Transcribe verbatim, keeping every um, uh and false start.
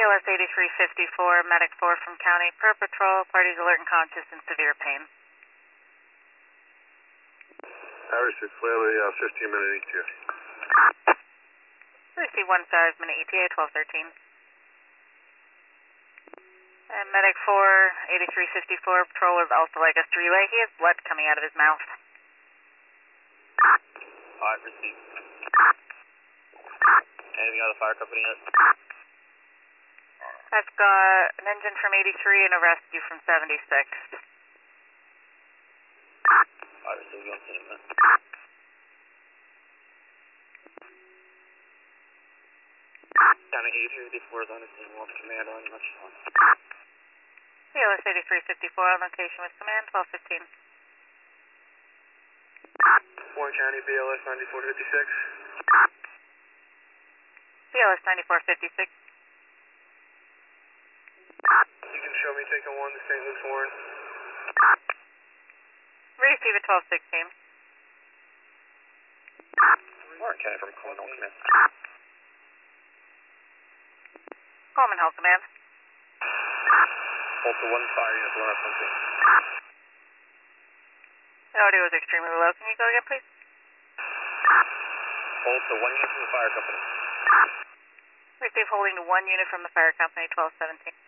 L S eighty-three fifty-four, Medic four from County per patrol, parties alert and conscious in severe pain. Irish six, Laley, uh, fifteen minute E T A. Receive one five minute E T A, twelve thirteen. And Medic four, eighty-three fifty-four, patrol of Alpha Legas relay. He has blood coming out of his mouth. Alright, received. Anything out of the fire company yet? I've got an engine from eighty-three and a rescue from seventy-six. Alright, received, one second, man. County eighty-three fifty-four is on the scene, one command on, much fun. C L S eighty-three fifty-four on location with command, twelve fifteen. Warren County, B L S ninety-four fifty-six. C L S ninety-four fifty-six. You can show me taking one to Saint Luke's Warren. Receive at twelve sixteen. Warren County from Coleman Hall Command. Coleman Hall Command. Hold to one fire unit, one up something. The audio is extremely low. Can you go again, please? Hold to one unit from the fire company. Receive holding to one unit from the fire company, twelve seventeen.